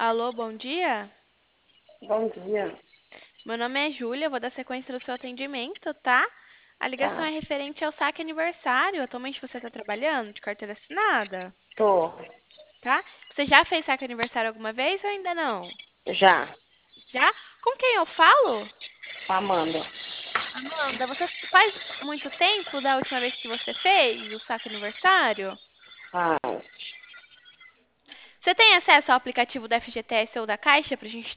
Alô, bom dia. Bom dia. Meu nome é Júlia, vou dar sequência no seu atendimento, tá? A ligação é Tá, referente ao saque aniversário. Atualmente você está trabalhando de carteira assinada, tô. tá? Você já fez saque aniversário alguma vez ou ainda não? Já. Já? Com quem eu falo? Com a Amanda. Amanda, você faz muito tempo da última vez que você fez o saque aniversário? Faz. Você tem acesso ao aplicativo da FGTS ou da Caixa pra gente